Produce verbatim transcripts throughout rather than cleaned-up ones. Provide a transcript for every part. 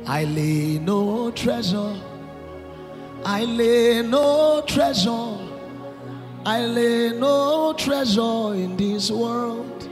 I lay no treasure. I lay no treasure. I lay no treasure in this world.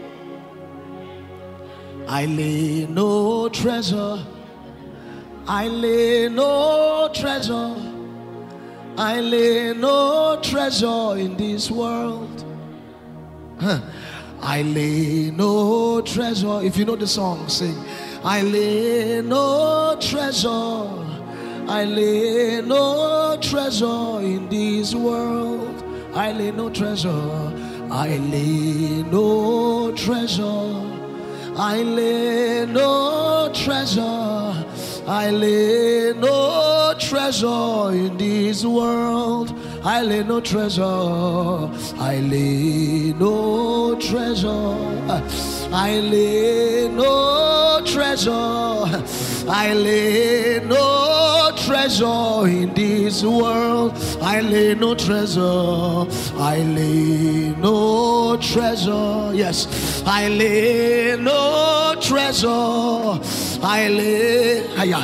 I lay no treasure. I lay no treasure. I lay no treasure in this world. Huh. I lay no treasure. If you know the song, sing. I lay no treasure. I lay no treasure in this world. I lay no treasure. I lay no treasure. I lay no treasure. I lay no treasure in this world. I lay no treasure. I lay no treasure. I lay no treasure. I lay no treasure in this world. I lay no treasure. I lay no treasure. Yes, I lay no treasure. I lay. Hiya.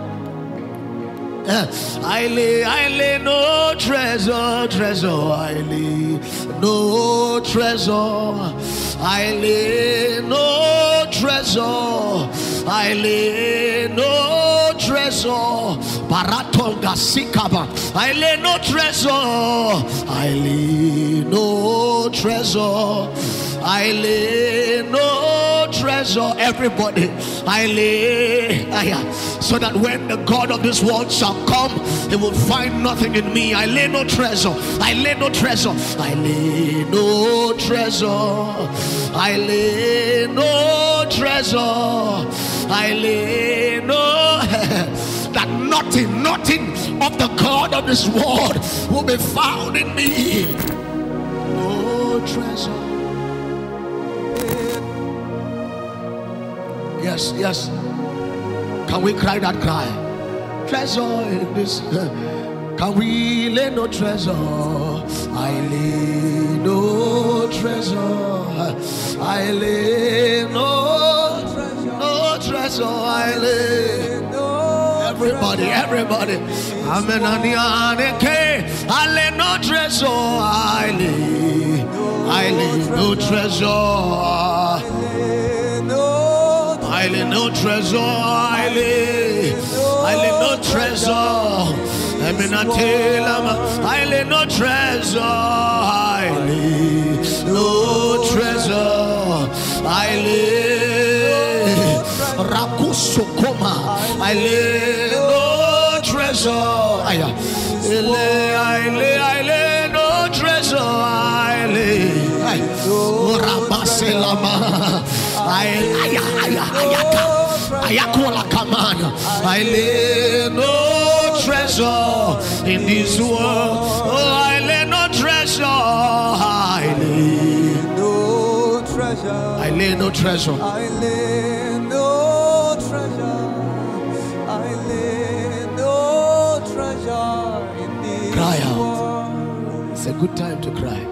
Uh, I lay, I lay no treasure, treasure. I lay no treasure. I lay no treasure. I lay no treasure. Baratonga sikaba. I lay no treasure. I lay no treasure. I lay no treasure. Everybody, I lay, so that when the God of this world shall come, he will find nothing in me. I lay no treasure. I lay no treasure. I lay no treasure. I lay no treasure. I lay no that nothing, nothing of the God of this world will be found in me. No treasure. Yes, yes. Can we cry that cry? Treasure in this. Can we lay no treasure? I lay no treasure. I lay no no treasure. I lay no. Everybody, everybody. Amen. I lay no treasure. I lay. I lay no treasure. I lay no treasure, I lay, I lay no treasure. I mean, I tell them, I lay no treasure, I lay no treasure, I lay Rakusukoma, I lay no treasure, I lay, I lay, I lay no treasure, I lay, I Rabaselama. I I lay no treasure in this world. Oh, I lay no treasure. I lay no treasure. I lay no treasure. I lay no treasure. I lay no treasure in this Cry out. world. It's a good time to cry.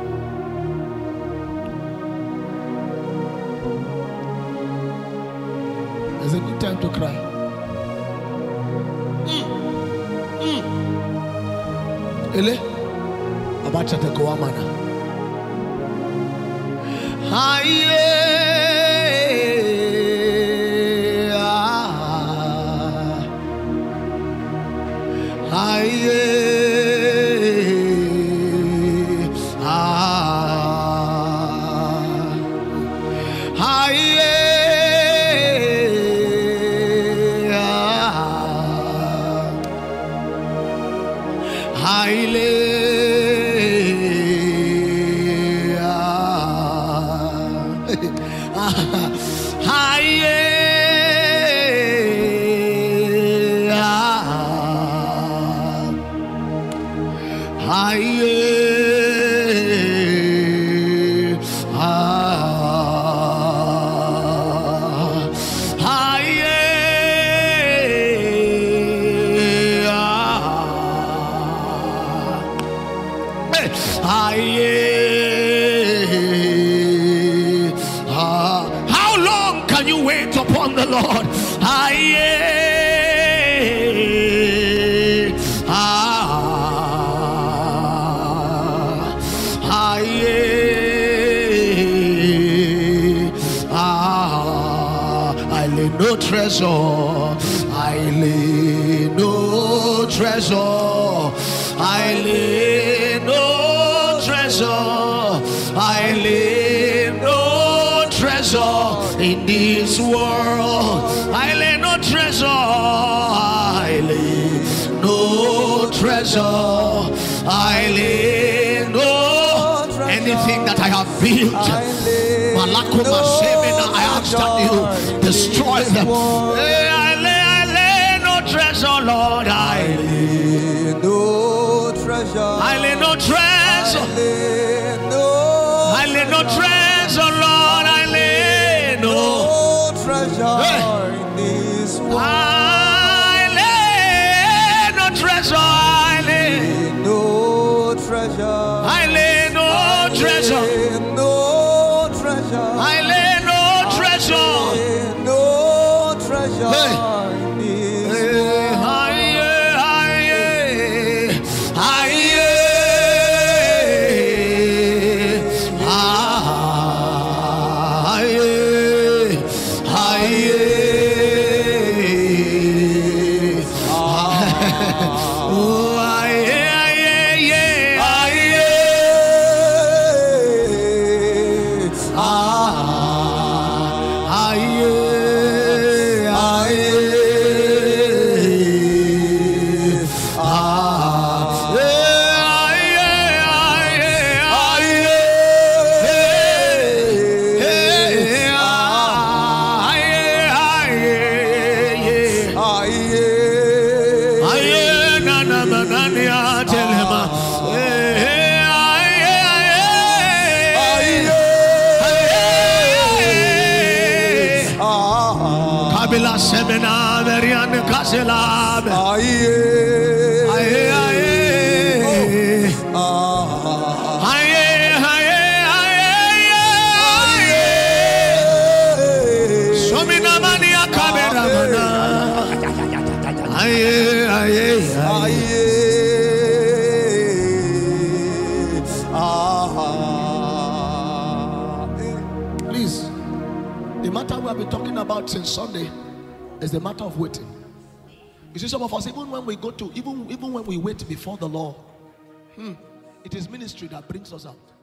It's a good time to cry. Mm. Mm. Ele, abacha te koamana. Aye, ah, aye, ah, aye. How long can you wait upon the Lord? Aye, treasure. I lay no treasure. I lay no treasure. I lay no treasure in this world. I lay no treasure. I lay no treasure. I lay no anything that I have built. Malakuma Semina, I ask that you destroy them. Hey, I lay, I lay no treasure, Lord. I lay no treasure. I lay no treasure. I lay no treasure, Lord. I lay no treasure hey. in this world. I lay no treasure. I lay no treasure. I lay no treasure. No treasure. I lay no treasure. No treasure Hey. in this Hey, world. aye, aye, aye, Kabila semina verian kaselam. Aye aye aye. Aye aye aye. Somina mania kabera mana. Aye aye aye. Please, the matter we have been talking about since Sunday is the matter of waiting. You see, some of us, even when we go to, even even when we wait before the Lord, hmm, it is ministry that brings us out.